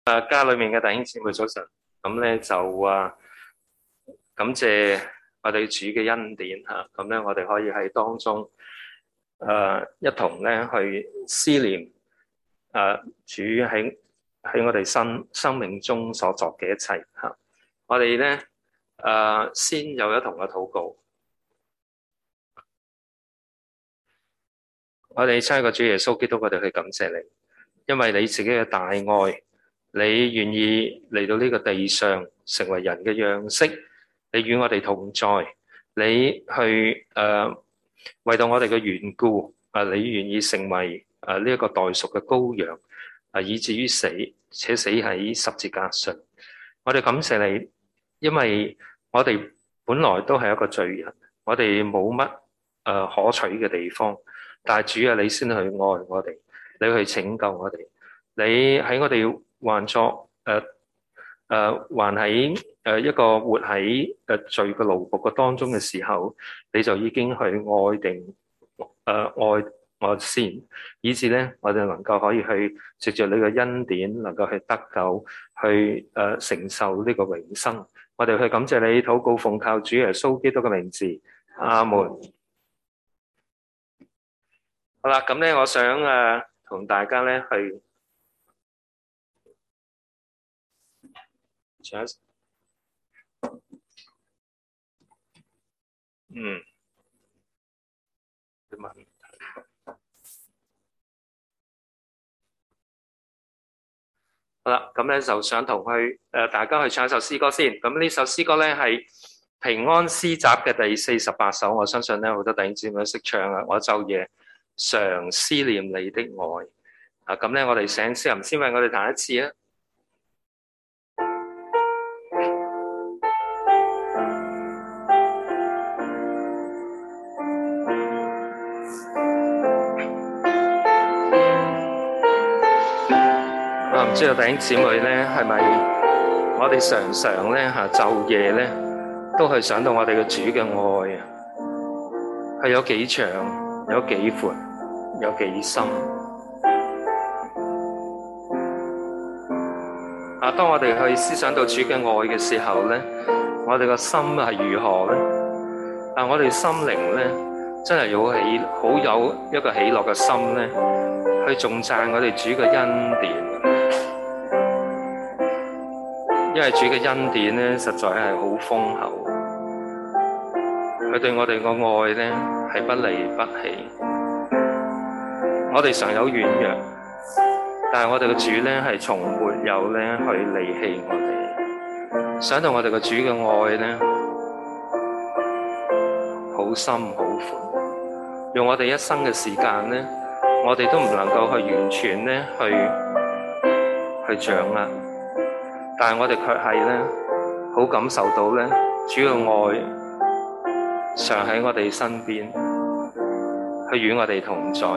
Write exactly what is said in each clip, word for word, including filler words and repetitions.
誒家裏面嘅弟兄姊妹早晨，咁咧就啊感謝我哋主嘅恩典嚇，咁咧我哋可以喺當中誒一同咧去思念誒主喺喺我哋生生命中所作嘅一切嚇。我哋咧誒先有一同嘅禱告，我哋親愛嘅主耶穌基督，我哋去感謝你，因為你自己嘅大愛。你願意嚟到呢個地上成為人嘅樣式，你與我哋同在，你去誒、呃、為到我哋嘅緣故，啊、呃、你願意成為誒呢一個代贖嘅羔羊，啊、呃、以至於死，且死喺十字架上。我哋感謝你，因為我哋本來都係一個罪人，我哋冇乜誒可取嘅地方，但係主啊，你先去愛我哋，你去拯救我哋，你喺我哋還作誒誒，還喺誒一個活喺誒罪嘅奴僕嘅當中嘅時候，你就已經去愛定誒、呃、愛我先，以致咧我哋能夠可以去藉着你嘅恩典，能夠去得救，去誒、呃、承受呢個永生。我哋去感謝你，禱告奉靠主耶穌基督嘅名字，阿門。好啦，咁咧，我想誒同、呃、大家咧去。嗯，好啦，咁咧就想同佢誒、呃，大家去唱一首詩歌先。咁呢首詩歌咧係平安詩集嘅第四十八首，我相信咧好多弟兄姊妹都識唱啊。我晝夜常思念你的愛啊，咁咧我哋請詩人先為我哋彈一次啊。唔知道弟兄姊妹咧，係咪我哋常常咧嚇晝夜咧都係想到我哋嘅主嘅愛啊？係有幾長，有幾闊，有幾深啊？當我哋去思想到主嘅愛嘅時候咧，我哋個心係如何咧？啊，我哋心靈咧真係要喜好有一個喜樂嘅心咧，去頌讚我哋主嘅恩典。因為主嘅恩典咧，實在係好豐厚，佢對我哋個愛咧係不離不棄。我哋常有軟弱，但係我哋嘅主咧係從沒有咧去離棄我哋。想到我哋嘅主嘅愛咧，好深好寬，用我哋一生嘅時間咧，我哋都唔能夠去完全咧去去掌握。但係我哋卻係咧，好感受到咧，主嘅愛常喺我哋身邊，去與我哋同在。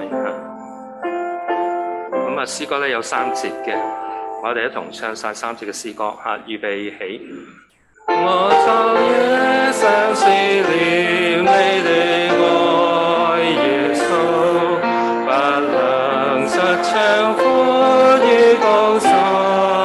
咁啊，詩歌咧有三節嘅，我哋一同唱晒三節嘅詩歌嚇，預備起。我晝夜常思念你的愛，耶穌，不能實暢歡於高山。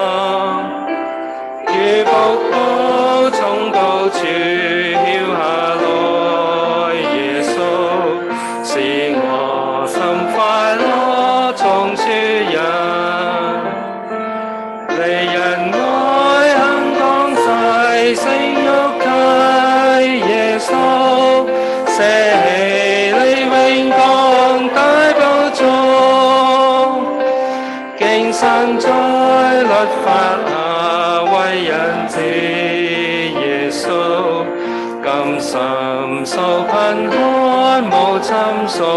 如瀑布從高處飄下來，耶穌使我心快樂從處人，離人愛肯降世，聖肉體耶穌捨棄你永降大寶座，經神在律法下為人子耶穌，甘心受貧寒無尋索，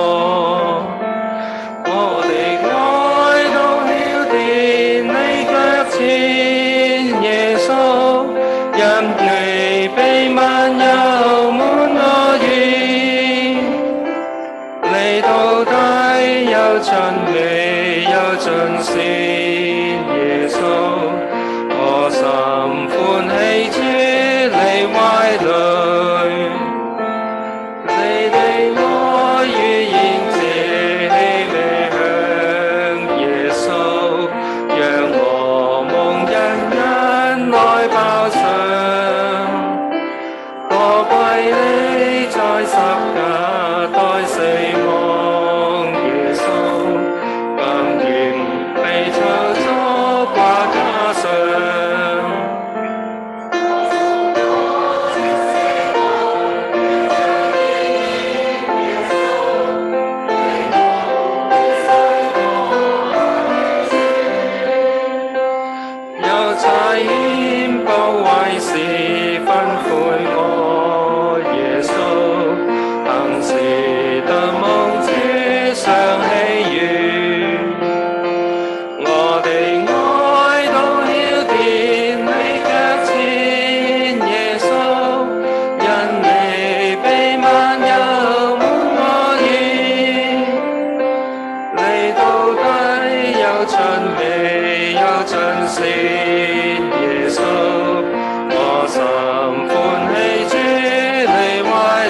我的愛都澆奠你腳前，耶穌，因你被萬有滿我願，你到底有盡美有盡善，耶穌。我心歡喜主你懷裡，你的愛如燃這氣味香，耶穌，讓我差遣保惠師吩悔我耶穌，行事得蒙主常喜悅。我哋愛到澆奠你腳前，耶穌，因你被萬有滿我意，你到底有盡美有盡善，耶穌，我心歡喜主你懷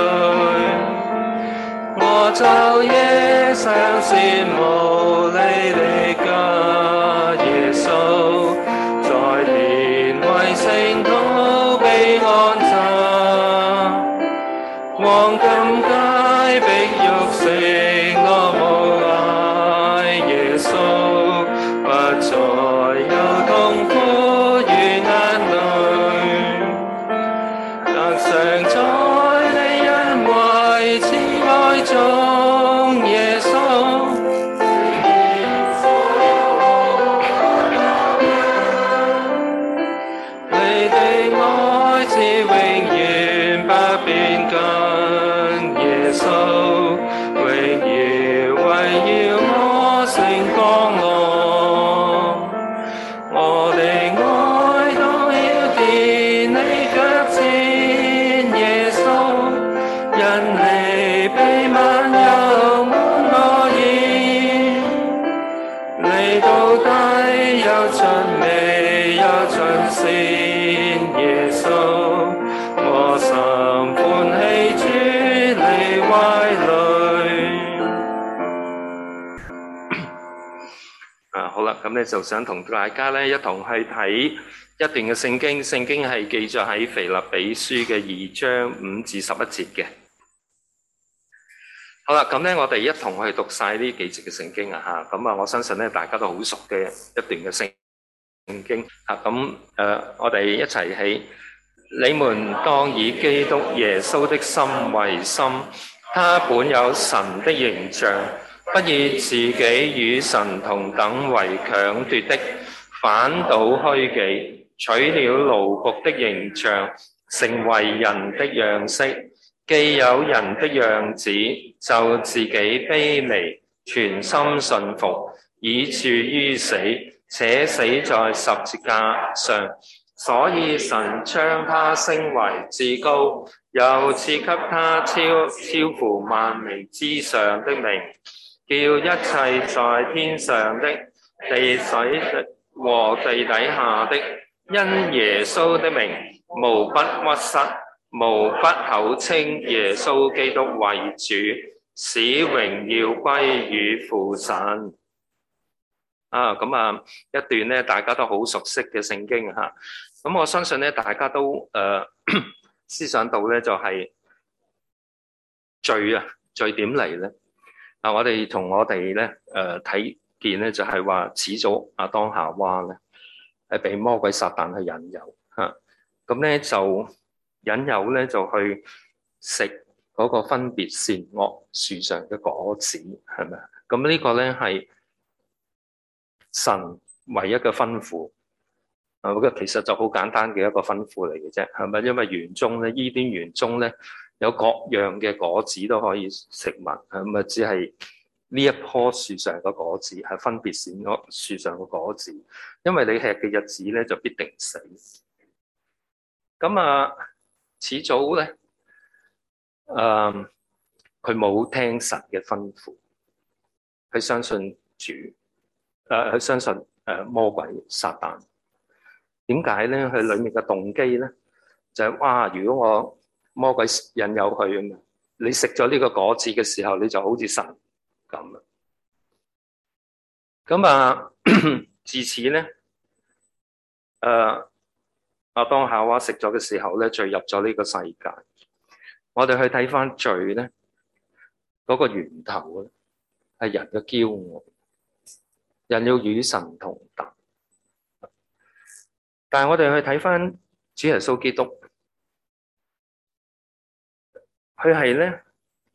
裡，我晝夜常羨慕你的家，耶穌，在天為聖徒被安葬，黃金界碧玉成我無礙，耶穌，不再有痛苦與眼淚，得常在你恩惠慈愛中，耶穌。你的愛是永遠不變更，耶穌，榮耀圍繞我成光浪，我的愛都澆奠你腳前，耶穌，因你被萬有滿我意，你到底有盡美有盡善，耶穌，我心歡喜主你懷裡。啊，好啦，咁咧就想同大家咧一同去睇一段嘅聖經，聖經係記載喺腓立比書嘅二章五至十一節嘅。好啦，咁咧我哋一同去讀晒呢幾節嘅聖經啊嚇，咁啊我相信咧大家都好熟嘅一段嘅聖經啊，咁誒、呃、我哋一齊起，你們當以基督耶穌的心為心，他本有神的形象，不以自己與神同等為強奪的，反倒虛己，取了奴僕的形象，成為人的樣式。既有人的樣子，就自己卑微，全心信服，以至於死，且死在十字架上。所以神將他升為至高，又賜給他超超乎萬名之上的名，叫一切在天上的、地水和地底下的，因耶穌的名，無不屈膝，無不口稱耶穌基督為主，使榮耀歸於父神。啊，咁啊一段咧，大家都好熟悉嘅聖經嚇。咁、啊、我相信咧，大家都誒、呃、思想到咧，就係、是、罪啊，罪點嚟咧？啊，我哋同我哋咧誒睇見咧，就係話始祖亞當夏娃咧，係被魔鬼撒旦去引誘嚇。咁、啊、咧就引誘咧就去食嗰個分別善惡樹上嘅果子，係咪啊？咁呢個咧係神唯一嘅吩咐。啊，嗰個其實就好簡單嘅一個吩咐嚟嘅啫，係咪？因為園中咧，伊甸園中咧有各樣嘅果子都可以食物，咁啊只係呢一棵樹上嘅果子係分別善惡樹上嘅果子，因為你吃嘅日子咧就必定死。咁啊，始祖咧，誒佢冇聽神嘅吩咐，佢相信主，誒、呃、佢相信誒魔鬼撒旦。點解咧？佢裏面嘅動機咧，就係、是、哇！如果我魔鬼引誘佢咁，你食咗呢個果子嘅時候，你就好似神咁啊！咁啊，自此咧，誒、呃，亞當夏娃食咗嘅時候咧，罪入咗呢個世界。我哋去睇翻罪咧，嗰、那個源頭咧，係人嘅驕傲，人要與神同等。但係我哋去睇翻主耶穌基督，佢係咧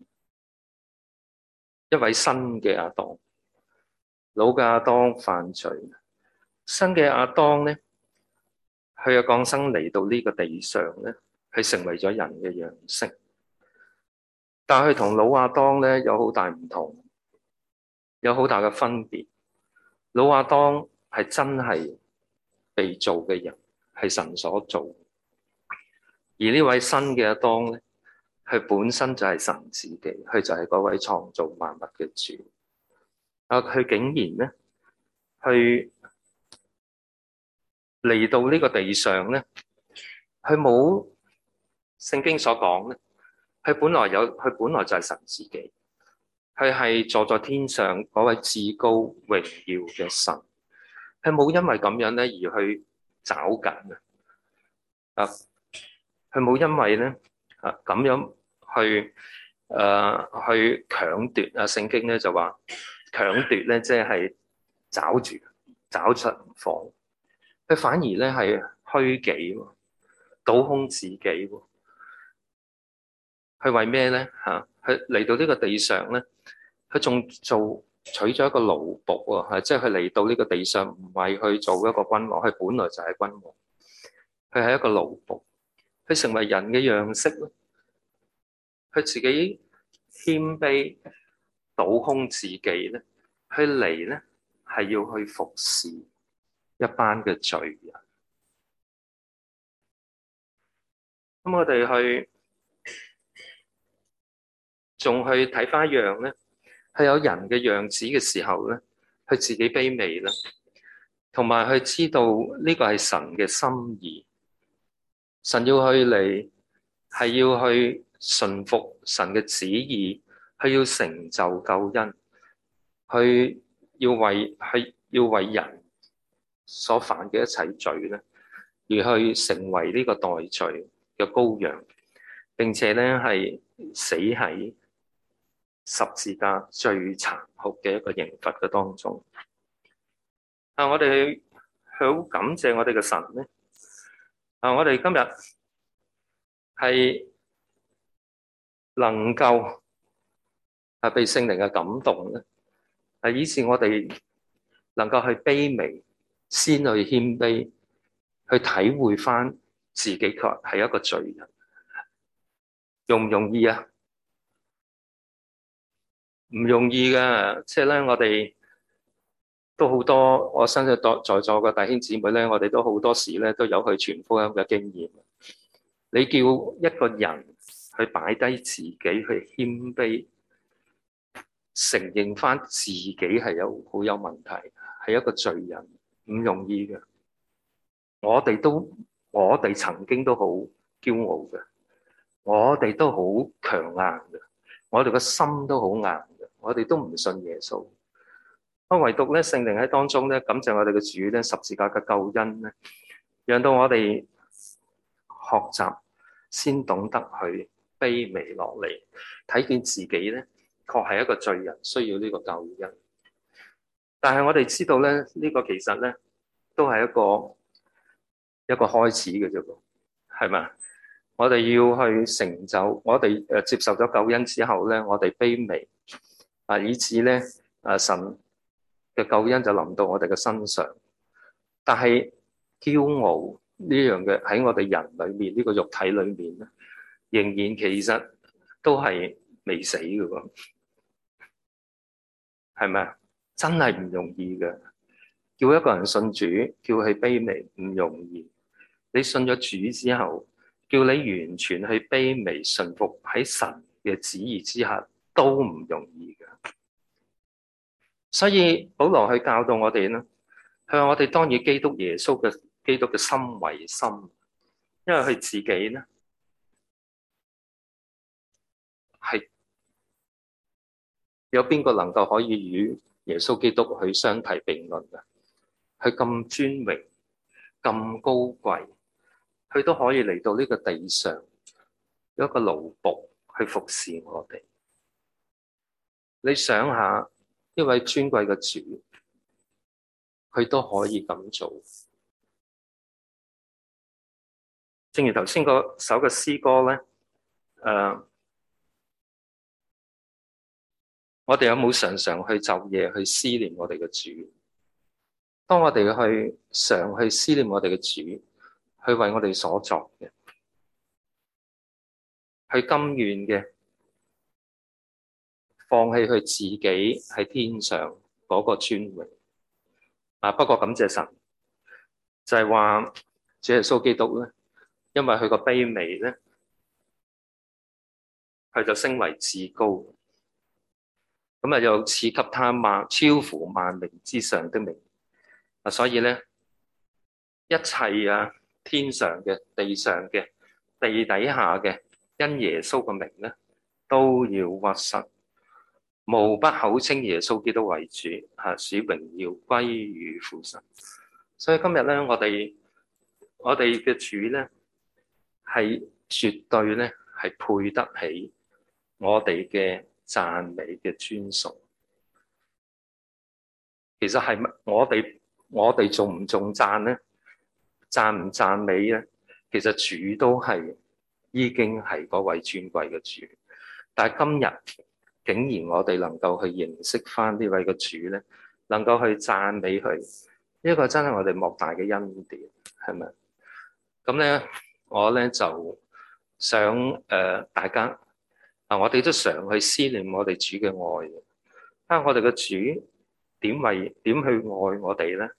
一位新嘅亞當，老嘅亞當犯罪，新嘅亞當咧佢嘅降生嚟到呢個地上咧，係成為咗人嘅樣式。但係佢同老亞當咧有好大唔同，有好大嘅分別。老亞當係真係被造嘅人，係神所造。而呢位新嘅亞當咧，佢本身就係神自己，佢就係嗰位創造萬物嘅主。啊，佢竟然咧，去嚟到呢個地上咧，佢冇聖經所講咧，佢本來有，佢本來就係神自己，佢係坐在天上嗰位至高榮耀嘅神，佢冇因為咁樣咧而去找緊啊，佢冇因為咧啊咁樣去誒、呃、去搶奪啊，聖經咧就話搶奪咧即係找住找出唔放，佢反而咧係虛己，倒空自己。佢為咩咧？嚇，佢嚟到呢個地上咧，佢仲做取咗一個奴僕喎，係即係佢嚟到呢個地上唔係去做一個君王，佢本來就係君王，佢係一個奴僕，佢成為人嘅樣式咧，佢自己謙卑倒空自己咧，佢嚟咧係要去服侍一班嘅罪人。咁我哋去仲去睇翻一樣咧，係有人嘅樣子嘅時候咧，佢自己卑微啦，同埋佢知道呢個係神嘅心意，神要去嚟係要去順服神嘅旨意，係要成就救恩，去要為係要為人所犯嘅一切罪咧，而去成為呢個代罪嘅羔羊，並且咧係死喺十字架最殘酷嘅一個刑罰嘅當中。啊，我哋好感謝我哋嘅神咧。啊，我哋今日係能夠係被聖靈嘅感動咧，係以致我哋能夠去卑微，先去謙卑，去體會翻自己確係一個罪人，容唔容易啊？唔容易噶，即係咧，我哋都好多，我相信在在座嘅弟兄姊妹咧，我哋都好多時咧都有去傳福音嘅經驗。你叫一個人去擺低自己，去謙卑，承認翻自己係有好有問題，係一個罪人，唔容易嘅。我哋都，我哋曾經都好驕傲嘅，我哋都好強硬嘅，我哋個心都好硬嘅，我哋都唔信耶穌。不過唯獨咧，聖靈喺當中咧，感謝我哋嘅主咧，十字架嘅救恩咧，讓到我哋學習，先懂得去卑微落嚟，睇見自己咧，確係一個罪人，需要呢個救恩。但係我哋知道咧，呢個其實咧，都係一個一個開始嘅啫噃，係咪？我哋要去成就，我哋誒接受咗救恩之後咧，我哋卑微啊，以致咧啊神嘅救恩就臨到我哋嘅身上。但係驕傲呢樣嘅喺我哋人裏面，呢個肉體裏面咧，仍然其實都係未死嘅喎，係咪啊？真係唔容易嘅。叫一個人信主，叫佢卑微唔容易。你信咗主之後，叫你完全去卑微順服喺神嘅旨意之下，都唔容易嘅。所以保羅去教導我哋咧，向我哋當以基督耶穌嘅基督嘅心為心，因為佢自己咧係有邊個能夠可以與耶穌基督去相提並論嘅？佢咁尊榮、咁高貴，佢都可以嚟到呢個地上，有一個奴僕去服侍我哋。你想下，呢位尊貴嘅主，佢都可以咁做。正如頭先嗰首嘅詩歌咧，誒、呃，我哋有冇常常去晝夜去思念我哋嘅主？當我哋去常去思念我哋嘅主， 去為我哋所作嘅，去甘願嘅放棄佢自己喺天上嗰個尊榮。啊，不過感謝神，就係話主耶穌基督咧，因為佢個卑微咧，佢就升為至高。咁啊，又賜給他萬超乎萬名之上的名。啊，所以咧，一切啊，天上嘅、地上嘅、地底下嘅，因耶穌嘅名咧，都要屈膝，無不口稱耶穌基督為主，吓使榮耀歸於父神。所以今日咧，我哋我哋嘅主咧，係絕對咧係配得起我哋嘅讚美嘅尊崇。其實係乜？我哋我哋重唔重讚咧？讚唔讚美咧？其實主都係已經係嗰位尊貴嘅主。但係今日竟然我哋能夠去認識翻呢位嘅主咧，能夠去讚美佢，呢個真係我哋莫大嘅恩典，係咪？咁咧，我咧就想誒、呃、大家啊，我哋都常去思念我哋主嘅愛嘅。啊，我哋嘅主點為點去愛我哋咧？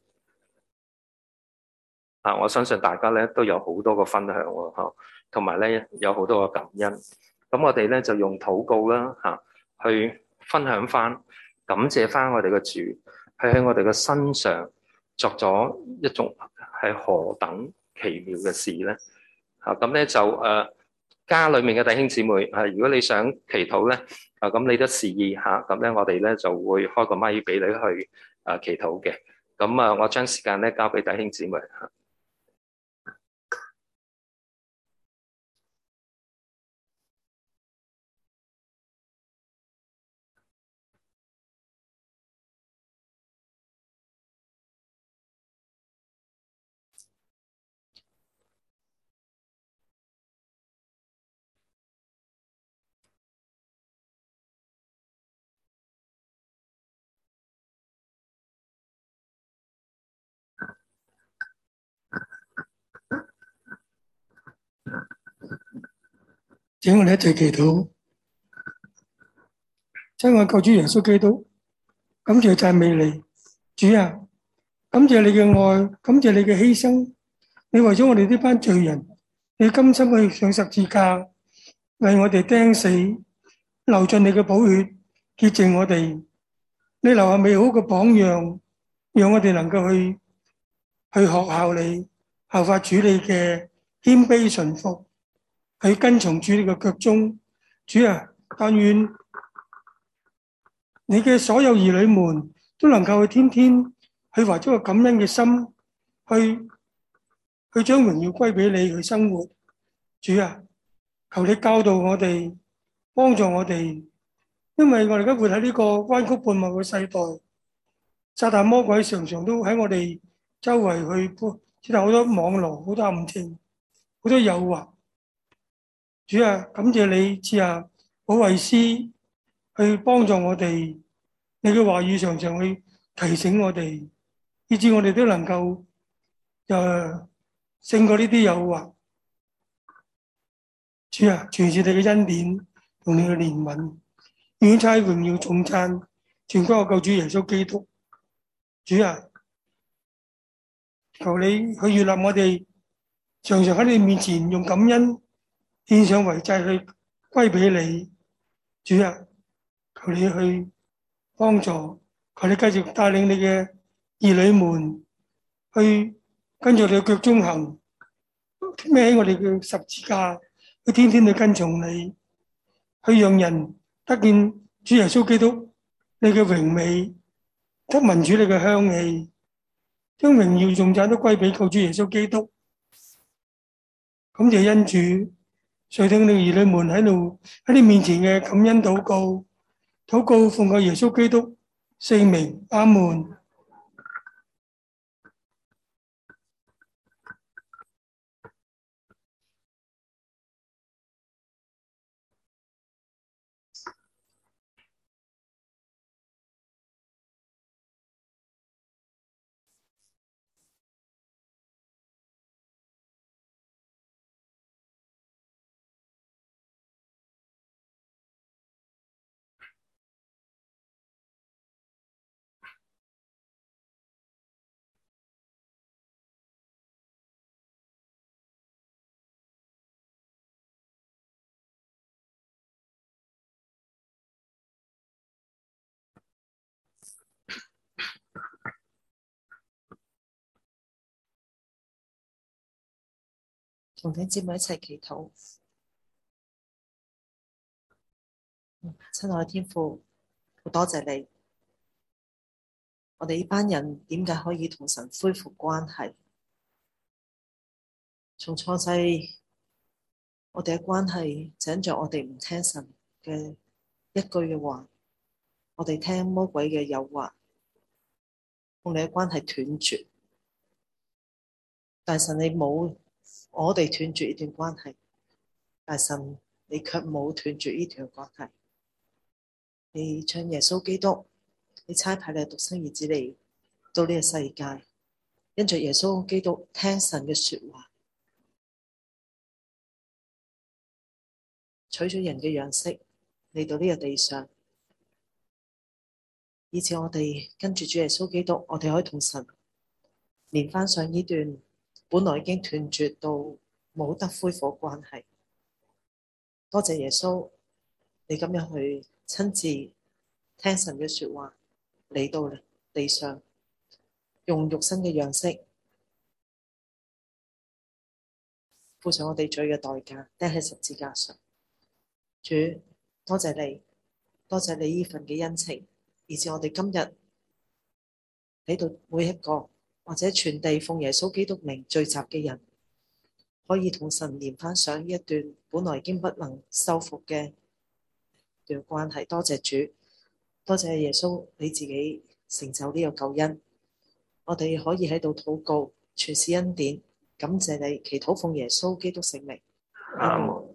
啊，我相信大家咧都有好多個分享喎，嚇，同埋咧有好多個感恩。咁我哋咧就用禱告啦，嚇，去分享翻、感謝翻我哋嘅主，係喺我哋嘅身上作咗一種係何等奇妙嘅事咧？嚇，咁咧就誒家裏面嘅弟兄姊妹，係如果你想祈禱咧，啊咁你都示意嚇，咁咧我哋咧就會開個咪俾你去啊祈禱嘅。咁啊，我將時間咧交俾弟兄姊妹嚇。 請我哋一齊祈禱。親愛救主耶穌基督，感謝讚美你，主啊！感謝你嘅愛，感謝你嘅犧牲。你為咗我哋呢班罪人，你甘心去上十字架，為我哋釘死，流盡你嘅寶血，潔淨我哋。你留下美好嘅榜樣，讓我哋能夠去去學效你，效法主你嘅謙卑順服，去跟從主你嘅腳蹤。主啊，但願你嘅所有兒女們都能夠去天天去懷咗個感恩嘅心，去去將榮耀歸俾你去生活。主啊，求你教導我哋，幫助我哋，因為我哋而家活喺呢個彎曲悖謬嘅世代，撒旦魔鬼常常都喺我哋周圍去設立好多網絡、好多陷阱、好多誘惑。主啊，感謝你賜下保惠師去幫助我哋，你嘅話語常常去提醒我哋，以致我哋都能夠誒勝過呢啲誘惑。主啊，全是你嘅恩典同你嘅憐憫，願差榮耀頌讚全歸我救主耶穌基督。主啊，求你去悅納我哋，常常喺你面前用感恩獻上為祭去歸俾你。主啊，求你去幫助，求你繼續帶領你嘅兒女們去跟住你嘅腳蹤行，孭起我哋嘅十字架，去天天去跟從你，去讓人得見主耶穌基督你嘅榮美，得聞主你嘅香氣，將榮耀頌讚都歸俾救主耶穌基督。感謝恩主，垂聽你兒女們喺度喺你面前嘅感恩禱告，禱告奉靠耶穌基督聖名，阿門。 同弟兄姊妹一齊祈禱。親愛嘅天父，好多謝你，我哋呢班人點解可以同神恢復關係？從初世，我哋嘅關係就因着我哋唔聽神嘅一句嘅話，我哋聽魔鬼嘅誘惑，同你嘅關係斷絕。但神你冇我哋斷絕呢段關係，但神你卻冇斷絕呢段關係。你將耶穌基督，你差派你獨生兒子嚟到呢個世界，因着耶穌基督聽神嘅說話，取咗人嘅樣式嚟到呢個地上，以至我哋跟住主耶穌基督，我哋可以同神連翻上呢段本來已經斷絕到冇得恢復關係。多謝耶穌，你咁樣去親自聽神嘅說話，嚟到地上，用肉身嘅樣式付上我哋罪嘅代價，釘喺十字架上。主，多謝你，多謝你呢份嘅恩情，以至我哋今日喺度每一個或者全地奉耶穌基督名聚集嘅人，可以同神連翻上一段本來已經不能修復嘅段關係。多謝主，多謝耶穌你自己成就呢個救恩，我哋可以喺度禱告，全是恩典，感謝你，祈禱奉耶穌基督聖名。 阿門。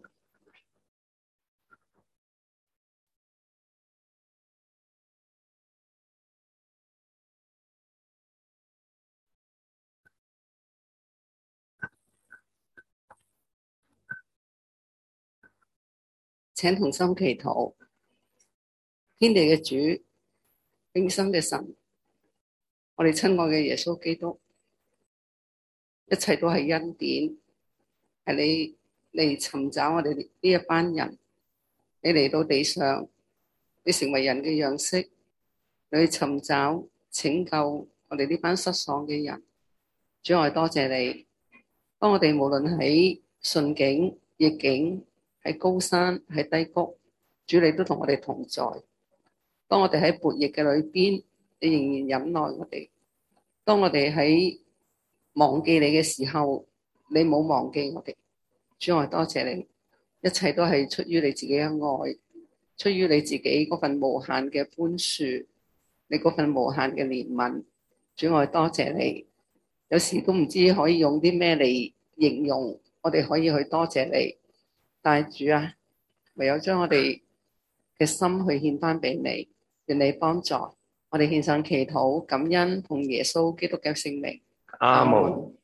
請同心祈禱。天地嘅主，永生嘅神，我哋親愛嘅耶穌基督，一切都係恩典，係你嚟尋找我哋呢一班人，你嚟到地上，你成為人嘅樣式，你去尋找拯救我哋呢班失喪嘅人。主，我多謝你，當我哋無論喺順境逆境，喺高山喺低谷，主你都同我哋同在。當我哋喺悖逆嘅裏邊，你仍然忍耐我哋。當我哋喺忘記你嘅時候，你冇忘記我哋。主，我多謝你，一切都係出於你自己嘅愛，出於你自己嗰份無限嘅寬恕，你嗰份無限嘅憐憫。主，我多謝你，有時都唔知可以用啲咩嚟形容，我哋可以去多謝你。但係主啊，唯有將我哋嘅心去獻翻俾你，願你幫助我哋獻上祈禱感恩，同耶穌基督嘅聖名。 阿門。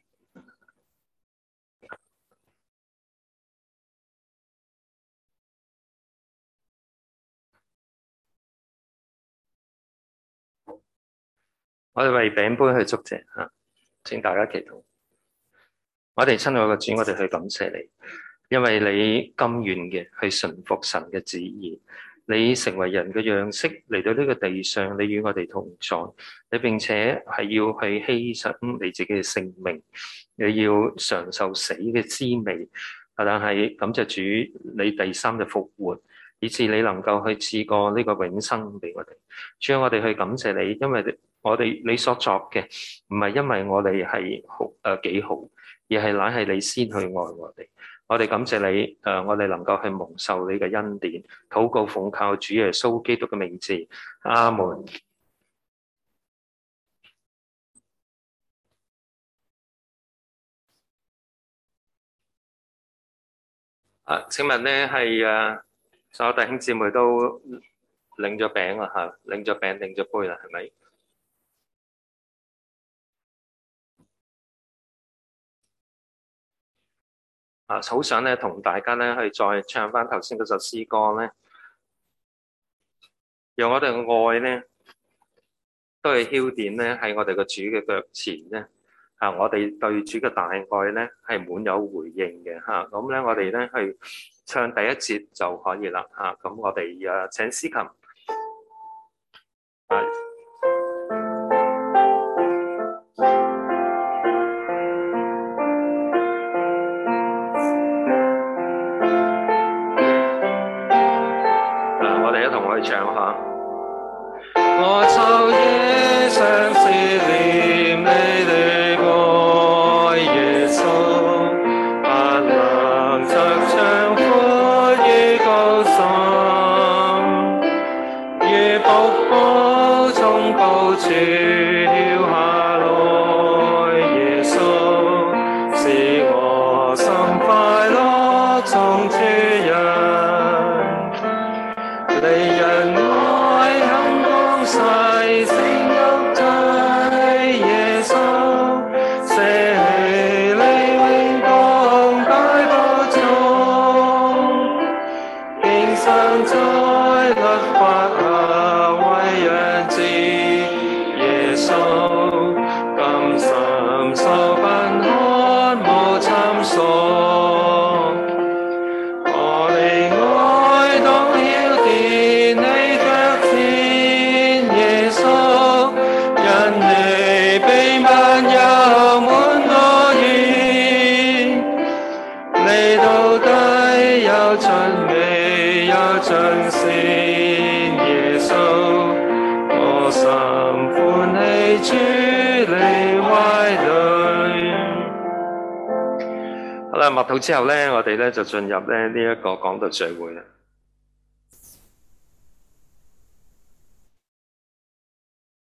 我哋為餅杯去祝謝吓，請大家祈禱。我哋親愛嘅主，我哋去感謝你，因為你甘願嘅去順服神嘅旨意，你成為人嘅樣式嚟到呢個地上，你與我哋同在，你並且係要去犧牲你自己嘅性命，你要嘗受死嘅滋味。但係感謝主，你第三日復活，以致你能夠去賜過呢個永生俾我哋。主，我哋去感謝你，因為我哋你所作嘅唔係因為我哋係好誒幾好，而係乃係你先去愛我哋。我哋感謝你誒，我哋能夠去蒙受你嘅恩典，禱告奉靠主耶穌基督嘅名字，阿門。啊，請問咧係誒所有弟兄姊妹都領咗餅啦嚇，領咗餅領咗杯啦，係咪？啊，好想咧同大家咧去再唱翻頭先嗰首詩歌咧，讓我哋嘅愛咧都係澆奠咧喺我哋個主嘅腳前咧。啊，我哋對主嘅大愛咧係滿有回應嘅嚇。咁咧我哋咧去唱第一節就可以啦嚇。咁我哋誒請司琴啊。 齊唱下。我晝夜常思念你的愛，耶穌，不能着長闊於高山，如瀑布從高處跳下來，耶穌，使我心快樂中主人，離人愛很光世聖肉體，耶穌，捨棄你永光大寶中，經常在律法下為人知，耶穌，甘心受貧寒無參數，我的愛當曉奠你腳前，耶穌，因你被萬有滿多遠，你到底有盡美有盡善，耶穌，我心歡喜主你懷裡。好啦，默禱之後咧，我哋咧就進入咧呢一個講道聚會啦。